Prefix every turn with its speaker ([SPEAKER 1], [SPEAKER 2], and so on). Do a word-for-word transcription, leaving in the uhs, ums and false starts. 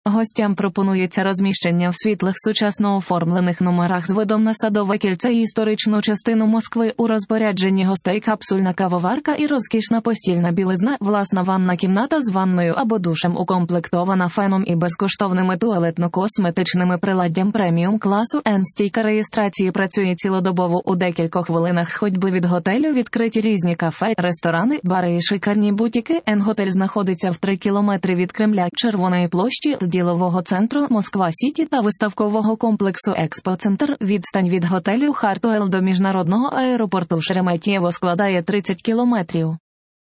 [SPEAKER 1] Гостям пропонується розміщення в світлих сучасно оформлених номерах з видом на Садове кільце і історичну частину Москви. У розпорядженні гостей капсульна кавоварка і розкішна постільна білизна, власна ванна кімната з ванною або душем, укомплектована феном і безкоштовними туалетно-косметичними приладдям преміум класу. Н-стійка реєстрації працює цілодобово. У декількох хвилинах ходьби від готелю відкриті різні кафе, ресторани, бари і шикарні бутіки. Н-готель знаходиться в три кілометри від Кремля, Червоної площі, ділового центру Москва-Сіті та виставкового комплексу Експоцентр. Відстань від готелю Хартуел до міжнародного аеропорту Шереметьєво складає тридцять кілометрів.